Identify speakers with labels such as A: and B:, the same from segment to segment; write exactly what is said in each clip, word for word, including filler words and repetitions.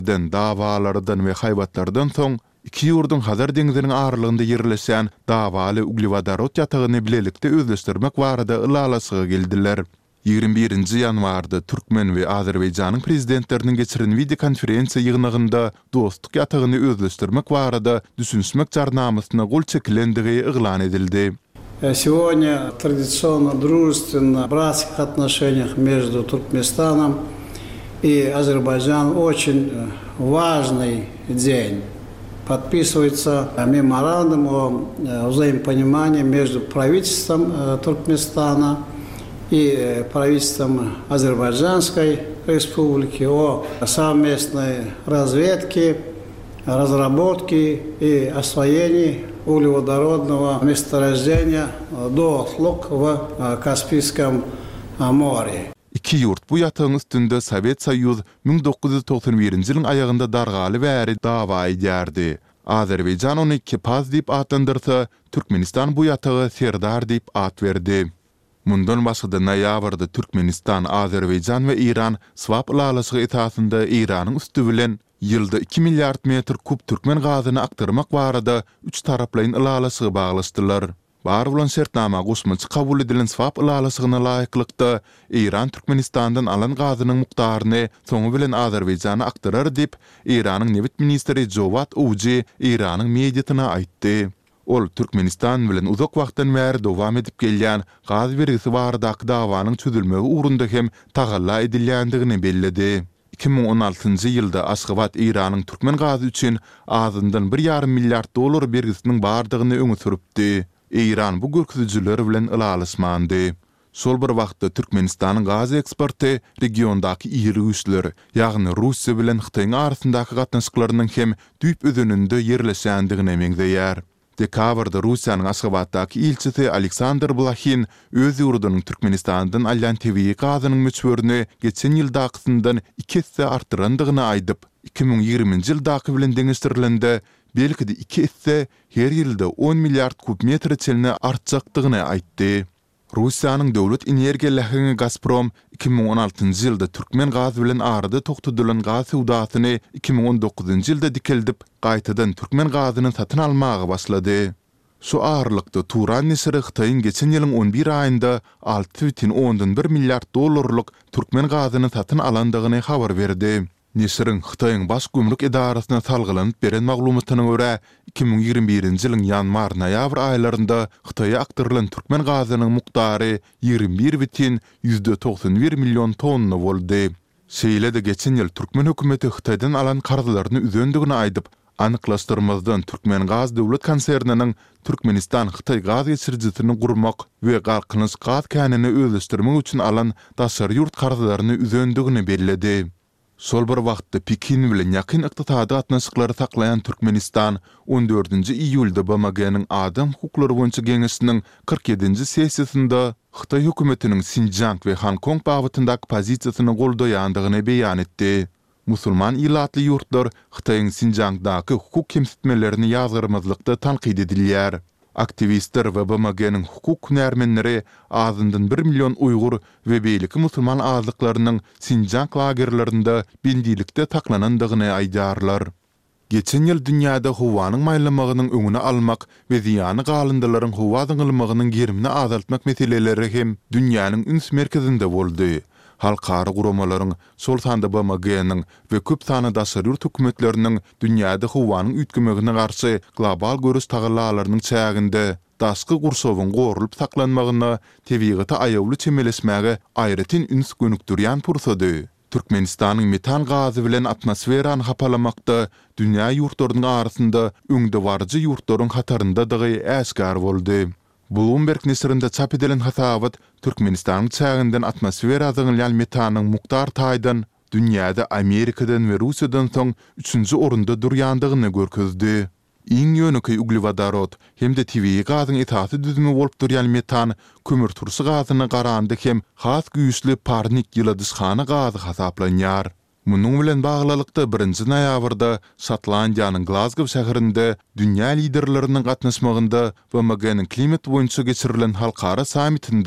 A: den davalardan ve hayvatlardan soň iki ýurdun Hazar deňiziniň aralygynda ýerleşen davaly uglevodarod ýatagyny bilelikde özleşdirmek barada ylalasyga geldiler. ýygrimi birinji ýanwarda Türkmen we Azerbaýjanyň prezidentleriniň geçiren video konferensiýa ýygnagynda dostluk ýatagyny özleşdirmek barada düşünmek jarnamasyna gol çekilendigi yglan edildi.
B: Сегодня традиционно дружественно, братских отношениях между Туркменистаном и Азербайджаном очень важный день. Подписывается меморандум о взаимопонимании между правительством Туркменистана и правительством Азербайджанской республики о совместной разведке, разработке и освоении углеводородного месторождения Doğutluk в Каспийском море.
A: İki yurt bu ýatagyň üstünde Sovet Soýuzy ming dokuz ýuz toksan birinji ýylyň aýagynda dargaly bäri dawa edýärdi. Azerbaýjan ony Kepaz diýip atlandyrsa, Türkmenistan bu ýatagy Serdar diýip at berdi. Mundan başga noýabrda Türkmenistan, Azerbaýjan we İran swap ulalaşygy esasynda İranyň üstü bilen ýylda iki milliard metr kub türkmen gazyny aktarmak barada üç taraplaryň ulalaşygy baglaşdylar. Bar bolan şertnama gusmaçy kabul edilen swap ulalaşygyna laýyklykda İran Türkmenistandan alan gazynyň mukdaryny soňu bilen Azerbaýjana aktarar diýip İranyň Newit ministri Jowat Uji İranyň mediatyna aýtdy. Ol Türkmenistan bilen uzak wagtdan bäri dowam edip gelýän gaz bergisi baradaky dawanyň çözülmegi ugrunda hem tagalla edilýändigini bellidi. iki ming on altyncı ýylda Aşgabat İranyň türkmen gazy üçin azyndan bir ýarym milliard dolar bergisiniň bardygyny öňe süripdi. İran bu görkezjiler bilen ulalaşmandy. Sol bir wagtda Türkmenistanyň gaz eksporty regiondaky ýeri güýçler, ýagny Russiýa bilen Hytaýyň arasyndaky gatnaşyklarynyň hem düýp ödününde ýerleşändigine meňzeýär. Dekabrda Russiýanyň Aşgabatdaky ilçisi Aleksandr Blakhin öz ýurdunyň Türkmenistandan alýan tebii gazynyň möçberini geçen ýyldakyndan iki hisse artdyrandygyny aýdyp, iki ming ýigriminji ýyldaky bilen deňişdirilende belki iki hisse her ýylda on milliard kubmetr çelini artjakdygyny aýtdy. Russiýanyň döwlet energiýa lähigi Gazprom iki ming on altyncı ýylda türkmen gazy bilen arada toktudylan gaz sowdasyny iki ming on dokuzunçy ýylda dikeldip, gaýtadan türkmen gazyny satyn almagy başlady. Şu ağırlykda Turan nesiri Hytaýyň geçen ýylyň on bir aýynda altı butun ondan bir milliard dolarlyk türkmen gazyny satyn alandygyny habar berdi. Nesiriň Hytaýyň baş gümrük edarasyna salgylanyp beren maglumatyna görä iki ming ýigirmi birinji ýylyň ýanwar-noýabr aýlarynda Hytaýa aktarylan türkmen gazynyň mukdary ýigirmi bir butun yüzde toksan bir million tonna boldy. Şeýle de geçen ýyl türkmen hökümeti Hytaýdan alan karzylaryny üzendigini aýdyp, anyklaşdyrmazdan Türkmen Gaz döwlet konserniniň Türkmenistan Hytaý gaz geçirjisini gurmak we galkynyş gaz känini özleşdirmek üçin alan daşary ýurt karzylaryny üzendigini belledi. Sol bir wagtda Pekin bilen ýakyn ykdysady gatnaşyklary saklayan Türkmenistan on dördünçi iýulda B M G'niň adam hukuklary boýunça geňişiniň kırk ýedinji sessiýasynda Hytaý hökümetiniň Xinjiang we Hong Kong bagtyndaky pozisiýasyny goldaýandygyny beýan etdi. Musulman illatly ýurtlar Hytaýyň Xinjiangdaky hukuk kemsitmelerini ýazgyrmazlykda tanqid edilýär. Aktivistler we B M G'niň hukuk hünärmenleri azyndan bir million Uygur we beýleki musulman azlyklarynyň Xinjiang lagerlerinde bindilikde taklanandygyny aýdarlar. Geçen ýyl dünýäde howanyň maýlamagynyň öňüne almak we ziýany galyndylaryň howa dıňylmagynyň gerimini azaltmak meseleleri hem dünýäniň üns merkezinde boldy. Halkara guramalaryň, sol sanda B M G'niň we köp sany daşary ýurt hökümetleriniň dünýäde howanyň üýtgemegine garşy global görüş tagallalarynyň çäginde daşky gursowyň gorulyp saklanmagyna tebigaty aýawly çemelesmäge aýratyn üns gönükdirýän pursady. Türkmenistanyň metan gazy bilen atmosferany hapalamakda dünýä ýurtlarynyň arasynda öňde barjy ýurtlaryň hataryndadygy äşkar boldy. Bloomberg nesirinde çap edilen hasabat Türkmenistanyň çäginden atmosfera zyňylýan metanyň mukdar taýdan dünýäde Amerikadan we Russiýadan soň üçünji orunda durýandygyny görkezdi. Iň ýöneki uglevodorod hem de tebii gazyň etasy düzümi bolup durýan metan kömür tursy gazyny garandy hem has güýçli parnik ýyldysxana gazy hasaplanýar. Munyň bilen baglylykda birinji noýabrda Şotlandiýanyň Glasgow şäherinde dünýä liderleriniň gatnaşmagynda B M G'niň klimat boýunça geçirilen halkara sammitinde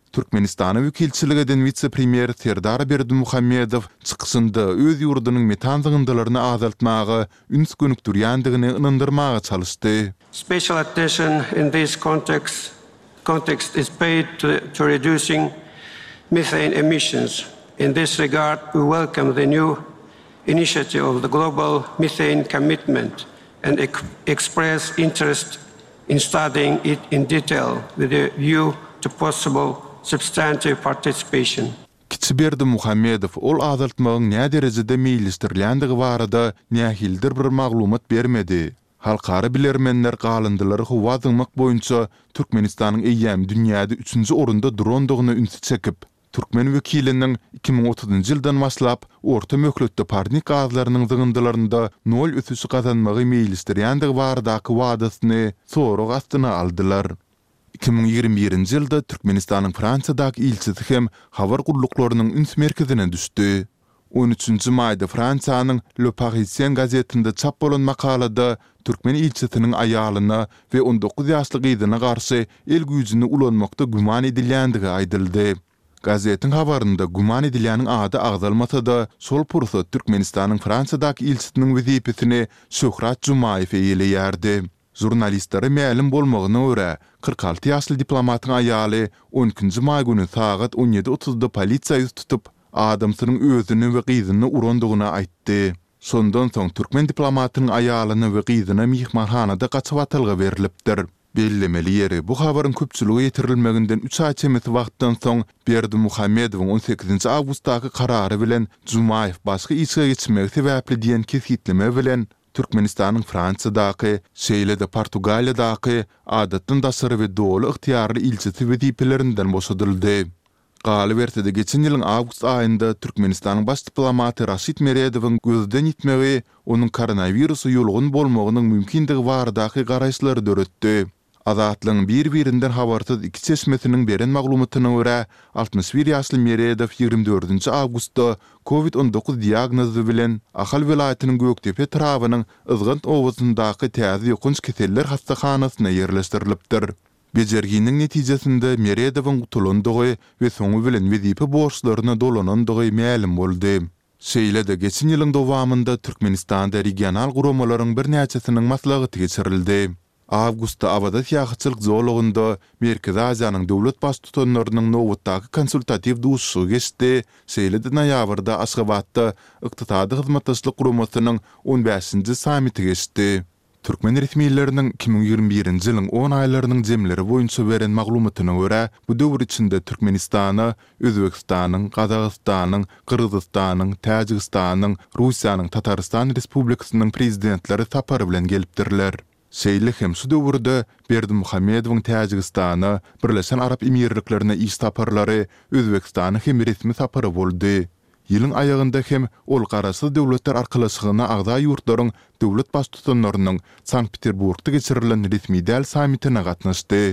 A: Türkmenistana wekilçilik eden vice-premier Serdar Berdimuhammedow çykyşynda öz ýurdunyň metan zygyndylaryny azaltmagy üns gönükdirýändigini ynandyrmaga çalışdy.
C: Special attention in this context context is paid to, to reducing methane emissions. In this regard, we welcome the new initiative of the Global Methane Commitment and ex express interest in studying it in detail with a view to possible substantive participation.
A: Kiçi Berdimuhammedow ol azaltmagyň näme derejede meýillistirildigi barada nähildir bir maglumat bermedi. Halkary bilermenler galyndylar howa zyňmak boýunça Türkmenistanyň eýýäm dünýäde üçünji orunda durandygyny ünsü çekip, Türkmen wekiliniň iki ming otuzynjy ýyldan başlap orta möhletde parnik gazlarynyň zygyndylарynda nol ötüsü gazanmagy meýillistirýändigi baradaky wadasyny sorag astyna aldylar. iki ming ýigirme birinji ýylda Türkmenistanyň Fransiyadaky ilçisi hem habar guruluklarynyň üns merkezine düşdi. on üçünji maýda Fransiýanyň Le Parisien gazetinde çap bolan makalada Türkmen ilçisiniň aýalyna we on dokuz ýaşly gyzyna garşy el güýjüni ulanmakda guman edilýändigi aýdyldy. Gazetin habarında guman edilýäniň ady agdalmasa-da şol pursat Türkmenistanyň Fransiyadaky ilçisiniň wezipetini Şöhrat Jumaýew eýleýärdi. Jurnalistlere mälim bolmagyna görä kırk alty ýaşly diplomatyň aýaly on ikinji maý güni sagat on ýedi otuzda polisiýa tutup adamsynyň özüni we gyzyny urandygyny aýtdy. Sondan soň Türkmen diplomatynyň aýalyny we gyzyny mihmanhanada gaçyp atylgy berilipdir. Bellemeli ýeri bu habaryň köpçüligi ýetirilmeginden üç ay çemeti wagtdan soň Berdimuhammedowyň on sekizinji awgustdaky karary bilen Jumaýew başga işe geçmek sebäpli diýen kesitleme bilen Türkmenistanyň Fransiyadaky, şeýle-de Portugaliýadaky adatdan daşary we doly ygtyýarly ilçisi wezipelerinden boşadyldy. Galybertede geçen ýylyň awgust aýynda Türkmenistanyň baş diplomaty Raşid Meredowyň gözden ýitmegi onuň koronawirusu ýolgun bolmagynyň mümkindigi baradaky garaýşlary döretdi. Azatlyň bir-birinden habarsyz iki çeşmesiniň beren maglumatyna görä altmış bir ýaşly Meredow ýygrimi dördünji awgustda covid on dokuz diagnozy bilen Ahal welaýatynyň Göktepe trawynyň Izgynt owuzyndaky täze ýokunç keseller hastahanasyna ýerleşdirilipdir. Bejerginiň netijesinde Meredowyň gutulandygy we soňu bilen wezipe borçlaryna dolanandygy ma'lum boldy. Şeýle-de geçen ýylyň dowamında Türkmenistanda regional guramalaryň bir näçesiniň maslahaty geçirildi. Awgustda abada ýahyçylyk zolugynda Merkezi Aziýanyň döwlet baş tutanlarynyň nowatdaky konsultativ duşy geçdi. Şeýle-de noýabrda Aşgabatda ykdysady hyzmatdaşlyk guramasynyň on beşinji samiti geçdi. Türkmen resmiýetleriniň iki ming ýigirme birinji ýylyň on aýlarynyň jemleri boýunça beren maglumatyna görä, bu döwür içinde Türkmenistany, Özbekistanyň, Gazagystanyň, Kyrgyzstanyň, Täjikistanyň, Russiýanyň, Tataristan Respublikasynyň prezidentleri tapary bilen gelipdirler. Şeýle hem şu döwürde Berdimuhammedowyň Täjikistany, Birleşen Arap Emirliklerine iş taparlary, Özbekistany hem resmi tapary boldy. Ýylyň aýagynda hem ol garasy döwletler arkalaşygyna agda ýurtlaryň döwlet baş tutanlarynyň Sankt-Peterburgda geçirilen resmi däl samitine gatnaşdy.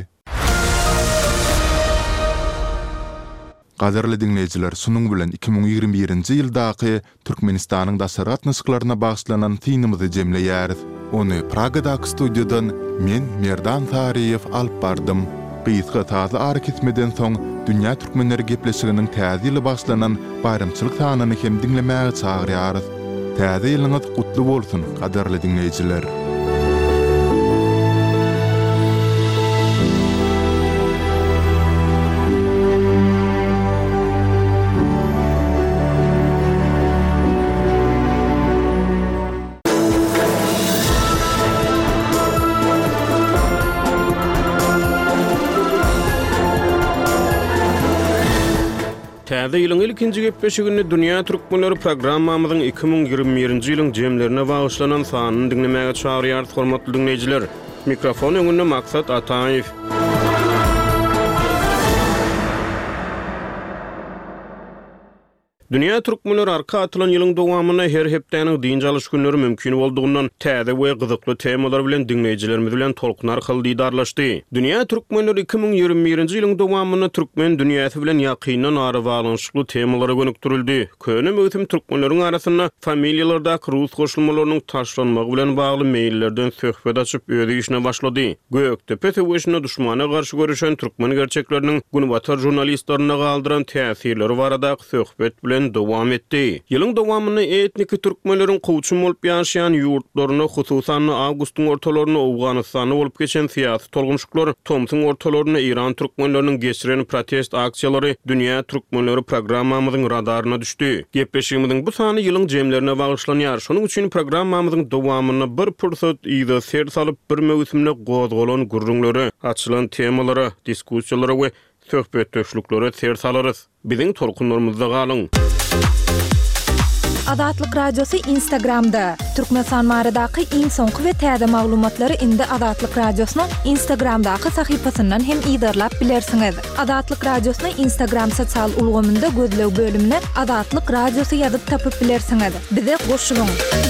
A: Gaderli dinleyijiler, şunuň bilen iki ming ýigirme birinji ýyldaky Türkmenistanyň daşary gatnaşyklaryna bagşlanan synymyzy jemleýäris. Ony Pragadaky studiýadan men Merdan Tariýew alyp bardym. Beýsga taza ary kesmeden soň dünýä türkmenleri gepleşiginiň täze ýyly başlanan bayramçylyk sanyny hem dinlemäge çagyrýarys. Täze ýylyňyz gutly bolsun, gaderli dinleyijiler.
D: Täze ýylyň ilkinji gepleşigini Dünýä Türkmenleri programmamyzyň iki ming ýigirme birinji ýylyň jemlerine bagyşlanan sanyny dinlemäge çagyrýar, hormatly dinleyijiler. Mikrofon öňünde Maksat Ataýew. Dünya türkmenleri arka atılan ýylyň dowamyna her hepdäniň diň çalyş günleri mümkin boldugundan täze we gyzykly temalar bilen dinleýijilerimiz bilen tolkun arkaly diýdarlaşdy. Dünya türkmenleri iki bin ýygrimi birinji ýylyň dowamyna türkmen dünýäsi bilen ýakyndan ary baglanyşly temalara gönükdirildi. Köne möhüm türkmenleriň arasynda familiýalardaky rus goşulmalarynyň taşlanmagy bilen bagly meýillerden söhbet açyp öýdi işine başlady. Göktepe töweşine düşmana garşy görüşen türkmen gerçekleriniň günwatar jurnalistlaryna galdyran täsirleri barada söhbet bilen dowam etdi. Ýylyň dowamyny etnik türkmenleriň kowçum bolup ýaşaýan ýurtlaryna, hususan awgustyň ortalaryna Awganystany bolup geçen siýasy tolgumşyklar, Tomsyň ortalaryna İran türkmenleriniň geçiren protest aksiýalary dünýä türkmenleri programmamyzyň radaryna düşdi. Gepleşigimiziň bu sany ýylyň jemlerine bagyşlanýar. Şonuň üçin programmamyzyň dowamyny bir pursat ýa-da ser salyp bir mewsimde gozgolan gurrunlary, açylan temalary, diskussiýalary we söhbetdeşliklere ser salarys. Biziň tolkunlarymyzda galyň.
E: Adatlyk radiosu Instagramda. Türkmenistan baradaky iň soňky we täze maglumatlary indi Adatlyk radiosynyň Instagramdaky sahypasyndan hem ýydarlap bilersiňiz. Adatlyk radiosyny Instagram sosial ulgamynda gözlew bölümine Adatlyk radiosu ýazyp tapyp bilersiňiz. Bize goşulyň.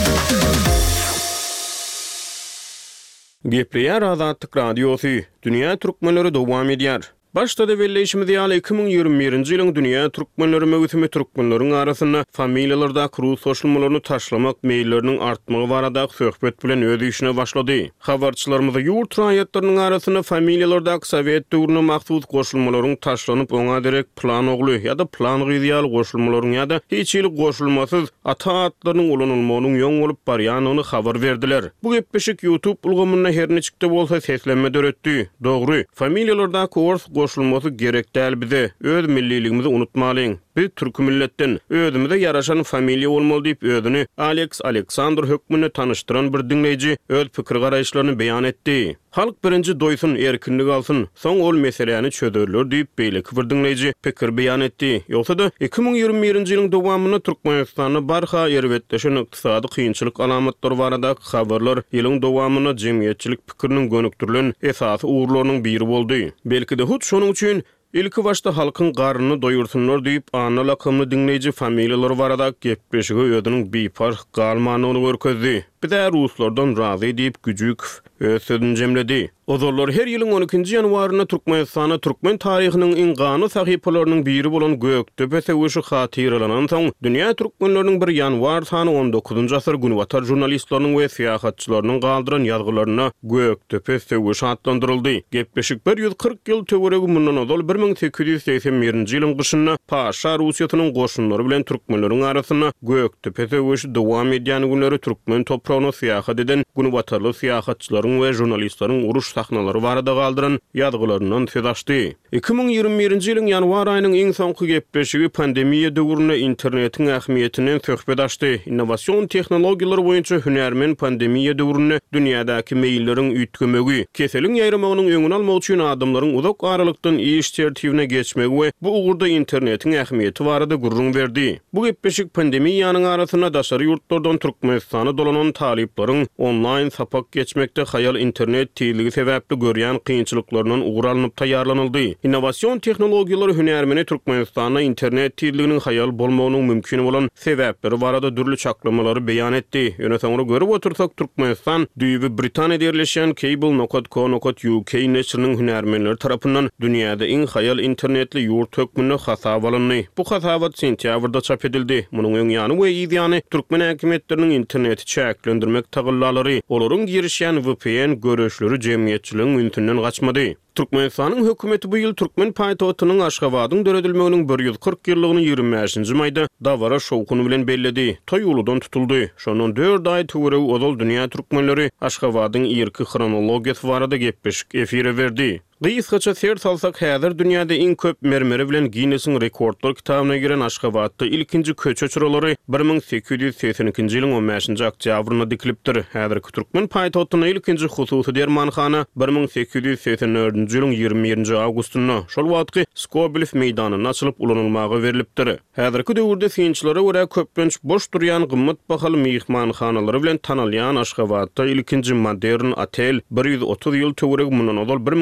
D: Gepleýär Adatlyk radiosu. Dünýä türkmenleri dowam edýär. Başta da belleşimiz ýaly iki bin ýygrimi birinji ýylyň dünýä türkmenleri möhüm türkmenleriň arasynda familiýalarda rus goşulmalaryny taşlamak meýilleriniň artmagy barada söhbet bilen öýdi işine başlady. Habarçylarymyz ýurt raýatlarynyň arasynda familiýalarda Sowet döwrüne mahsus goşulmalaryň taşlanyp oňa direk plan ogly ýa-da plan gyýaly goşulmalaryň ýa-da hiç ýyl goşulmasyz ata-atlarynyň ulanylmagynyň ýoň bolup barýanyny habar berdiler. Bu gepleşik YouTube ulgamyna her neçikde bolsa seslenme döretdi. Dogry, familiýalarda kurs goşulmasy gerek däl bize. Öz milliligimizi unutmalyň. Biz türk milletden özümize yaraşan familiýa bolmaly diýip özüni Alex Aleksandr hökmüne tanıştıran bir dinleyici öz pikir garaýşlaryny beýan etdi. Halk birinji doýsun, erkinlik alsyn, soň ol meseleni çözerler diýip beýleki bir dinleyici pikir beýan etdi. Ýogsa-da iki bin ýygrimi birinji ýylyň dowamyna Türkmenistanyň barha ýerwetleşen ykdysady kynçylyk alamatlary barada habarlar ýylyň dowamyna jemgyýetçilik pikiriniň gönükdirilen esasy uğurlarynyň biri boldy. Belki de hut şonuň üçin ilki başta halkın garını doyursunlar deyip ana lakamlı dinleyici familiyaları barada gepleşigi ödünün bipar galmanını görkezdi. Bir de Ruslardan razı deyip gücük öz sözünü cemledi. Ozorlar her ýylyň on ikinji ýanwaryna Türkmenistana türkmen taryhynyň iň gany sahypalarynyň biri bolan Göktepe söwüşi hatyrlanan soň dünýä türkmenleriniň bir ýanwar sany on dokuzunji asyr günwatar jurnalistlarynyň we syýahatçylarynyň galdyran ýazgylaryna Göktepe söwüşi adlandyryldy. Gepleşik bir ýüz kırk ýyl töweregi mundan ozal bir ming sekiz ýüz seksen birinji ýylyň gyşynda Paşa Russiýasynyň goşunlary bilen türkmenleriň arasynda Göktepe söwüşi dowam edýän günleri türkmen topragyna syýahat eden günwatarly syýahatçylaryň we jurnalistlaryň uruş sahnalary barada galdyran ýazgylaryndan söz açdy. iki bin ýygrimi birinji ýylyň ýanwar aýynyň iň soňky gepleşigi pandemiýa döwründe internetiň ähmiýetini söhbet açdy. Innowasion tehnologiýalary boýunça hünärmen pandemiýa döwründe dünýädäki meýilleriň üýtgemegi, keseliň ýaýramagynyň öňüni almak üçin adamlaryň uzak aralykdan iş tertibine geçmegi we bu ugurda internetiň ähmiýeti barada gurrun berdi. Bu gepleşik pandemiýanyň arasyna daşary ýurtlardan Türkmenistana dolanan talyplaryň online sapak geçmekde haýal internet tiýligi sebäpli görýän kynçylyklarynyň uğuralanyp taýýarlanyldy. Innowasion tehnologiýalary hünärmeni Türkmenistana internet tiýliginiň haýal bolmagynyň mümkin bolan sebäpleri barada dürli çaklamalary beýan etdi. Ýöne soňra görüp otursak Türkmenistan Düýbi Britaniýada ýerleşen Cable nokta co nokta U K neşriniň hünärmenleri tarapyndan dünýäde iň haýal internetli ýurt hökmüne hasap alındy. Bu hasabat sentýabrda çap edildi. Munyň öň ýany we ýa-ni türkmen häkimetleriniň interneti çäklendirmek tagyllalary, olaryň girişýän V P N görüşleri jemgyýetçiligiň müntünden gaçmady. Türkmenistanyň hökümeti bu ýyl türkmen paýtagtynyň Aşgabatyň döredilmeginiň bir ýüz kırk ýyllygyny ýygrimi beşinji maýda dawara şowkuny bilen belledi. Toý uludan tutuldy. Şonun dört aý töweregi ozal dünýä türkmenleri Aşgabatyň ýerki chronologiýasy barada gepleşik efire berdi. Gysgaça ser salsak häzir dünýäde iň köp mermeri bilen Guinness'in rekordlar kitabyna giren Aşgabatda ilkinji köç uçuralary bir ming sekiz ýüz seksen ikinji ýylyň on beşinji oktýabryna dikilipdir. Häzirki türkmen paýtagtyna ilkinji hususy dermanxana bir ming sekiz ýüz seksen dördünji ýylyň ýygrimi birinji awgustunda şol wagtky Skobelew meýdanyna açylyp ulanylmagy berilipdir. Häzirki döwürde synçylara görä köpünç boş durýan gymmat bahaly mehmanxanalary bilen tanalýan Aşgabatda ilkinji modern otel bir ýüz otuz ýyl töweregi mundan ozal bir ming sekiz ýüz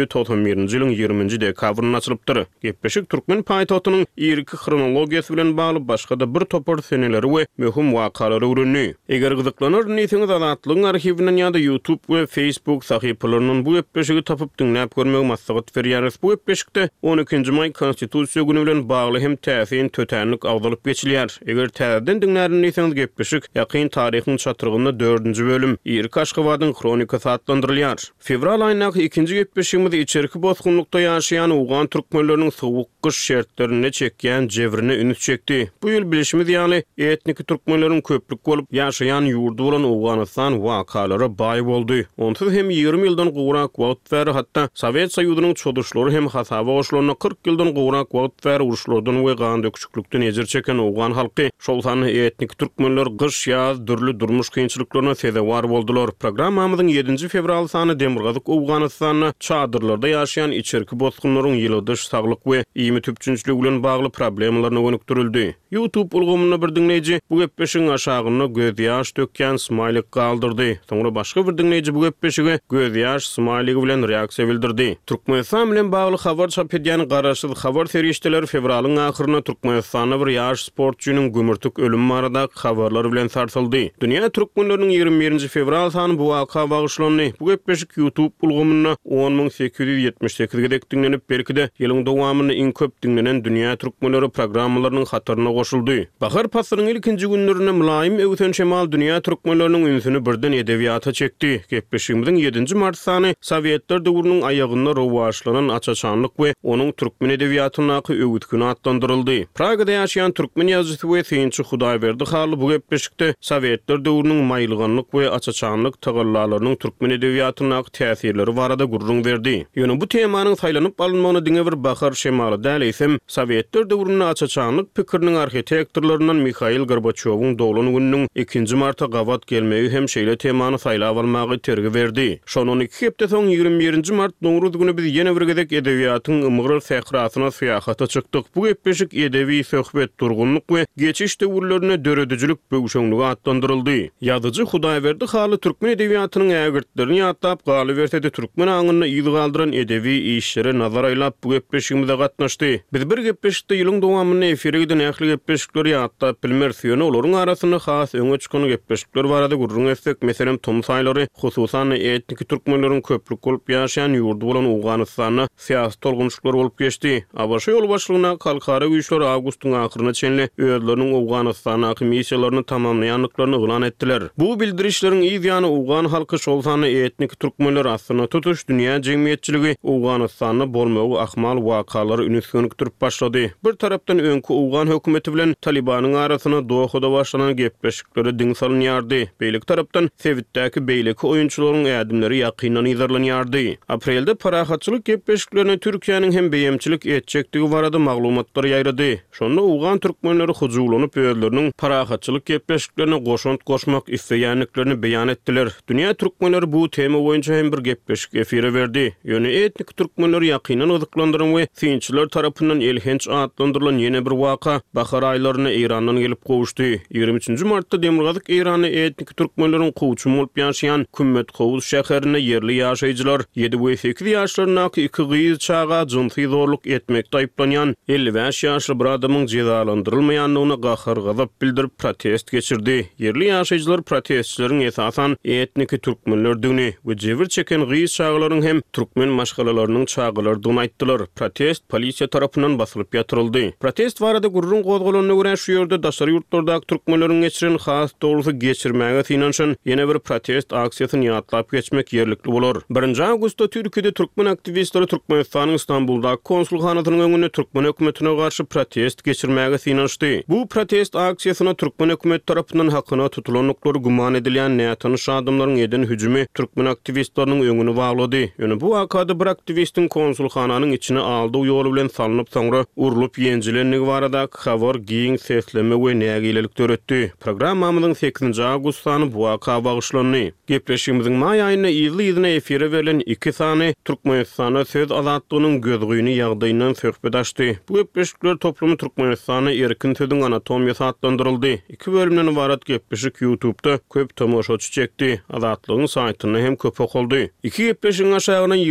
D: dokuz yüz toksan birinji ýylyň ýygrimiňji dekabrynda açylypdyr. Gepleşik türkmen paýtagtynyň irki kronologiýasy bilen bagly başga da bir topar seneleri we möhüm wakalary öwrenýär. Eger gyzyklanýar niýetiňiz Azatlygyň arhiwinden ýa-da YouTube we Facebook sahypalarynyň bu gepleşigi tapyp dinläp görmegi maslahat berýäris. Bu gepleşikde on ikinji may konstitusiýa güni bilen bagly hem täsin tötänlik agdalyp geçilýär. Eger täzeden dinlärin niýetiňiz gepleşik ýakyn taryhyň çatyrygynda dördünji bölüm Irki Aşgabatyň kronikasy adlandyrylýar. Fevral aýyndaky ikinji gepleşigimiz içerki bozgunlukda ýaşaýan owgan türkmenleriniň sowuk gyş şertlerine çekýän jebrini ünüt çekdi. Bu ýyl bilişimiz ýaly etnik türkmenleriň köplük bolup ýaşaýan ýurdu bolan Owganistan wakalary baý boldy. Onsuz hem ýygrimi ýyldan gowrak wagt bäri hatda Sowet Soýuzynyň çodurşlary hem hasaba goşularyna kırk ýyldan gowrak wagt bäri uruşlardan we gan döküşlükden ejir çeken owgan halky şol sany etnik türkmenler gyş ýaz dürli durmuş kynçylyklaryna sezewar boldular. Programmamyzyň ýedinji fevral sany Demirgazyk Owganystanyna çadyrlarda ýaşaýan içerki bozgunlaryň ýylydyş saglyk we iými tüpçünçligi bilen bagly problemlaryna gönükdirildi. YouTube ulgamyny bir dinleýiji bu gepleşigiň aşagyna göz ýaş dökýän smaylyk galdyrdy. Soňra başga bir dinleýiji bu gepleşigi göz ýaş smayligi bilen reaksiýa bildirdi. Türkmenistan bilen bagly habar çap edýän garaşsyz habar serişdeler fevralyň ahyryna Türkmenistanda bir ýaş sportçunyň gümürtük ölüm barada habarlar bilen sarsyldy. Dünýä türkmenleriniň ýygrimi birinji fevral sany bu waka bagyşlandy. Bu gepleşik YouTube ulgamyna on miň sekiz ýüz ýetmiş sekiz gedek dinlenip berkide ýylyň dowamyny iň köp dinlenen dünýä türkmenleri programmalarynyň hatyryna goşuldy. Bahar pasyrynyň ilkinji günlerinde mülayim öwten şemal dünýä türkmenleriniň ünsüni birden edebiýata çekdi. Gepleşigimiziň ýedinji mart sany Sowetler döwrüniň aýagynda rowaşlanan açaçanlyk we onuň türkmen edebiýatyna öwütküni atlandyryldy. Pragada ýaşaýan türkmen ýazgysy we synçy Hudaýberdi haly bu gepleşikde Sowetler döwrüniň maýlyganlyk we açaçanlyk tagallalarynyň türkmen edebiýatyna täsirleri barada gurrun berdi. Ýöne bu temanyň saýlanyp alınmagyna diňe bir bahar şemaly däl eýsem Sowetler döwrüne açaçanlyk pikiriniň arhitektorlarynyň Mikhail Gorbaçowyň dowlany gününiň ikinji marta gawat gelmegi hem şeýle temany saýlap almagy tergi berdi. Şonuň iki hepde soň ýygrimi birinji mart Nowruz günü biz ýene bir gedek edebiýatyň ymgyr sehrasyna syýahaty çykdyk. Bu gepleşik edebi söhbet durgunlyk we geçiş döwürlerine döredüjilik böwüşeňligi atlandyryldy. Ýazyjy Hudaýberdi haly türkmen edebiýatynyň ägirtlerini ýatlap galy bersede türkmen aňyny ýygy galdyran edebi işlere nazar aýlap bu gepleşigimizde gatnaşdy. Biz bir gepleşikde ýylyň dowamyny efire giden ähli gepleşikleri ýatlap bilmersiýoni olaryň arasyna has öňe çykan gepleşikler barada gurrun etsek, meselem Tom saýlary hususan etnik türkmenleriň köplük bolup ýaşaýan ýurdu bolan Owganystanyna syýasy tolgunçluklar bolup geçdi. Abaşy ýol başlygyna kalkara güýçler awgustyň ahyryna çenli özleriniň Owganystana missiýalaryny tamamlaýanlyklaryny elan etdiler. Bu bildirişleriň ýa-da Owgan halky şol sany etnik türkmenler aslynda tutuş dünýä jemgyýetçiligi Owganystanyny bolmagy ahmal wakalary ünütkünükdirip başlady. Bir tarapdan öňkü Owgan hökümeti bilen Talibanyň arasyna dohada başlanan gepleşikleri diň salynýardy. Beýlik tarapdan Sewitdäki beýleki oýunçularyň ädimleri ýakynan ýazarlanýardy. Aprelde parahatçylyk gepleşiklerini Türkiýanyň hem beýemçilik etjekdigi barada maglumatlar ýaýrady. Şonda Owgan türkmenleri hujulanyp özleriniň parahatçylyk gepleşiklerine goşunt goşmak isleýänliklerini beýan etdiler. Dünýä türkmenleri bu tema boýunça hem bir gepleşik efire berdi. Ýöne etnik türkmenleri ýakynan ızyklandyran we synçylar tarapyndan elhenç atlandyrylan ýene bir waka bahar aýlaryna Irandan gelip gowuşdy. ýygrimi üçinji martda Demirgazyk Irany etnik türkmenleriň gowçu bolup ýaşaýan Kümmet Gowuz şäherine yerli ýaşaýjylar ýedi we sekiz ýaşlarynaky iki gyz çaga jynsy zorluk etmekde aýplanýan elli beş ýaşly bir adamyň cezalandyrylmaýanlygyna gahar gazap bildirip protest geçirdi. Yerli ýaşaýjylar protestçileriň esasan etnik türkmenlerdigini we jebir çeken gyz çagalaryň hem türkmen maşgalalarynyň çagalardygyny aýtdylar. Protest polisiýa tarapyndan basylyp ýatyryldy. Protest barada gurrun gozgolanyna görä şu ýerde daşary ýurtlardaky türkmenleriň geçiren has dogrusu geçirmäge synanşan ýene bir protest aksiýasyny ýatlap geçmek ýerlikli bolar. birinji awgustda Türkiýede türkmen aktivistleri Türkmenistanyň Istanbuldaky konsulhanatynyň öňünde türkmen hökümetine garşy protest geçirmäge synanşdy. Bu protest aksiýasyna türkmen hökümeti tarapyndan hakyna tutulanlyklary guman edilýän nätanyş adamlaryň eden hüjümi türkmen aktivistleriniň öňüni baglady. Ýöne bu wakada bir aktivistin konsulhananyň içine aldy ýoly bilen salanyp soňra urulup ýenjilenligi barada habar giň sesleme we nägilelik töretdi. Programmamyzyň sekizinji awgust sany bu waka bagyşlandy. Gepleşigimiziň maý aýyna ýyly-ýylyna efire berilen iki sany Türkmenistana söz azatlygynyň gözgüýüni ýagdaýyndan söhbet açdy. Bu gepleşikler toplumy Türkmenistana erkin sözdüň anatomiýasy atlandyryldy. iki bölümden ibaret gepleşik YouTube'da köp tomoşaçy çekdi. Azatlygyň saýtyna hem köp okuldy. İki gepleşigiň aşagyna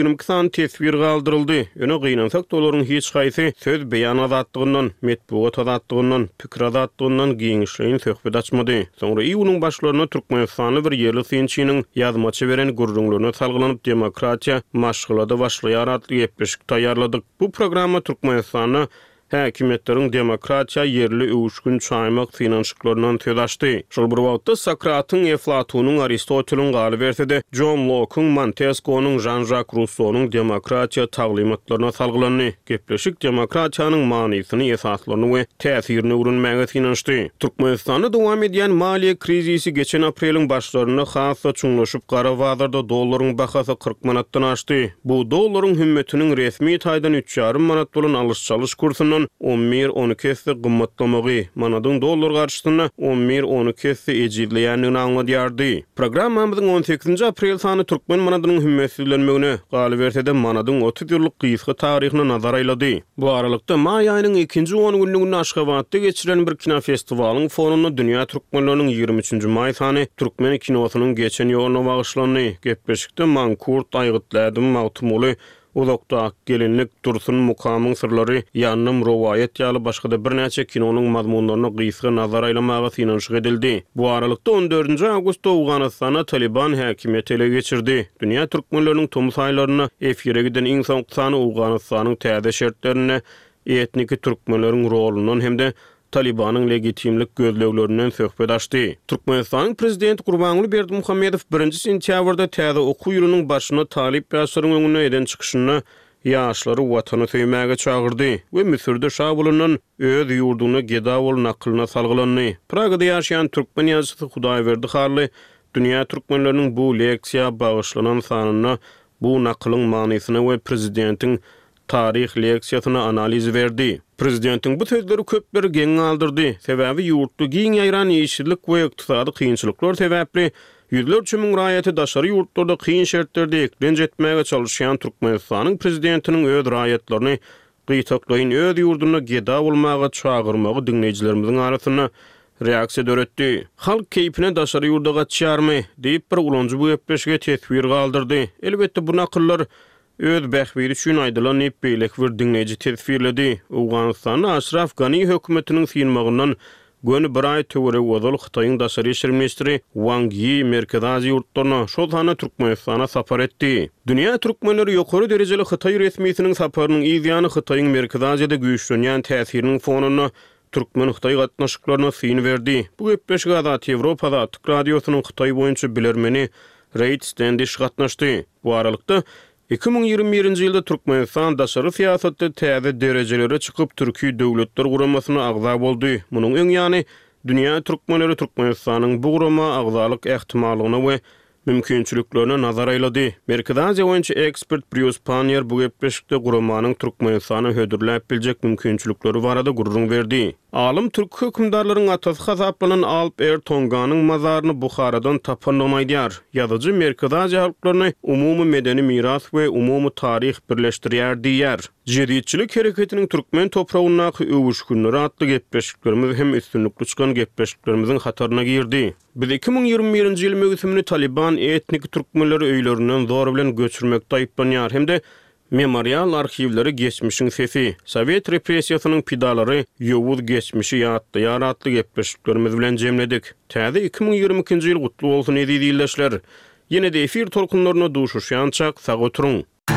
D: ýigrimiki san tesbir galdyryldy. Öne gynansak dolaryň hiç gaýsy söz beýan azatdygyndan, metbuat azatdygyndan, pikir azatdygyndan giňişleýin söhbet açmady. Soňra iýunyň başlaryna Türkmenistany bir ýerli synçynyň ýazmaça beren gurrunlaryna salgylanyp demokratiýa maşgulada başlaýar adly gepleşik taýýarladyk. Bu programma Türkmenistany häkimetleriň demokratiýa ýerli öwüşgün çaýmak finanşyklarynyň söz açdy. Şol bir wagtda Sokratyň, Eflatunyň, Aristotelyň galy bersede, John Locke'ň, Montesquieu'nyň, Jean-Jacques Rousseau'nyň demokratiýa taglymatlaryna salgylany. Gepleşik demokratiýanyň manysyny, esaslaryny we täsirini öwrenmäge synanşdy. Türkmenistanda dowam edýän maliýe krizisi geçen apreliň başlaryna hassa çuňlaşyp gara bazarda dollaryň bahasy kırk manatdan aşdy. Bu dollaryň hümmetiniň resmi taýdan üç ýarym manat bolan alış-çalyş kursynyň on bir on iki hisse gymmatlamagy, manadyň dollar garşysyna on bir on iki hisse ejizleýändigini aňladýardy. Programmamyzyň on sekizinji aprel sany türkmen manadynyň hümmetlenmegine galy bersede manadyň otuz ýyllyk gysga taryhyna nazar aýlady. Bu aralykda may aýynyň ikinji on günlügini Aşgabatda geçiren bir kino festiwalynyň fonuny dünýä türkmenleriniň ýigirmi üçünji may sany türkmen kinosynyň geçen ýylyna bagyşlandy. Gepleşikde Mankurt Aýgytladyň magtumuly Uzakda gelinlik Dursun Mukamyň sırlary ýannym rowaýat ýaly başga da bir näçe kinonyň mazmunlaryna gysga nazar aýlamagy synanşyk edildi. Bu aralykda on dördünji awgustda Awganystana Taliban häkimiýeti ele geçirdi. Dünýä türkmenleriniň tomus aýlaryna efire giden iň soňky sany Awganystanyň täze şertlerine etniki türkmenleriň rolundan hemde Talibanyň legitimlik gözleglerinden söhbet açdy. Türkmenistanyň prezidenti Gurbanguly Berdimuhammedow birinji sentýabrda täze oku ýylynyň başyna talip ýaşlaryň öňüne eden çykyşyna ýaşlary watany söýmäge çagyrdy we Misirde şa bolunan öz ýurduny geda bol naklyna salgylandy. Pragada ýaşaýan türkmen ýazgysy Hudaýberdi Harly dünýä türkmenleriniň bu leksiýa bagyşlanan sanyna, bu naklyň manysyna we prezidentiň tarih leksiýasyna analiz berdi. Prezidentiň bu sözleri köpleri geň aldyrdy. Sebäbi ýurtda giň ýaýran ýeşillik we ykdysady kynçylyklar sebäpli ýüzlerçe müň raýaty daşary ýurtlarda kyn şertlerde eklen jetmäge çalışýan Türkmenistanyň prezidentiniň öz raýatlaryny gytaklaýyn öz ýurduny geda bolmaga çagyrmagy dinleýijilerimiziň arasyna reaksiýa döretdi. Halk keypine daşary ýurda gatşarmy diýip bir ulanjy bu gepleşige tesbir galdyrdy. Elbetde bu nakyllar öz bähbiri üçin aýdylan nepbeýlek bir dinleýiji tesbirledi. Awganystanyň Ashraf Ghani hökümetiniň synmagyndan göni bir aý töwere wazal Hytaýyň daşary işler ministri Wang Yi Merkez Aziýa ýurtlaryna şol sany Türkmenistana sapar etdi. Dünýä türkmenleri ýokary derejeli Hytaý resmiýetiniň saparynyň ýygyny Hytaýyň Merkez Aziýada güýçlenýän täsiriniň fonuny Türkmen Hytaý gatnaşyklaryna syn berdi. Bu gepleşik Azat Ýewropada Türk radiosynyň Hytaý boýunça bilermeni Reid Standish gatnaşdy. Bu aralykda iki bin ýygrimi birinji ýylda Türkmenistan daşary siýasatda täze derejelere çykyp Türkiýe döwletler guramasyna agza boldy. Munyň öň ýany dünýä türkmenleri Türkmenistanyň bu gurama agzalyk ähtimallygyna we mümkinçiliklerine nazar aýlady. Merkez Aziýa boýunça ekspert Bruce Panyer bu gepleşikde guramanyň Türkmenistany hödürläp biljek mümkinçilikleri barada gurrun berdi. Alim Türk hökümdarlarynyň atasy hasaplanan Alp Ertonganyň mazaryny Buharadan tapandygyny aýdýar. Ýazyjy Merkez Aziýa halklaryny umumy medeni miras we umumy tarih birleşdirýär diýär. Jedidçilik hereketiniň türkmen toprağyndaky öwüşgünleri atly gepleşiklerimiz hem üstünlükli çykan gepleşiklerimiziň hataryna girdi. Biz iki bin ýygrimi birinji ýyl mögsümini Taliban etnik türkmenleri öýlerinden zor bilen göçürmekde aýplanýar hem de memorial arxivleri geçmişin sesi, Sovet represiýasynyň pidalary, ýowuz geçmişi ýatlaýar atly gepleşiklerimiz bilen jemledik. Täze iki bin ýygrimi ikinji ýyl gutly bolsun edi diýilýär. Ýene-de efir tolkunlaryna duşuşýançak sag oturuň.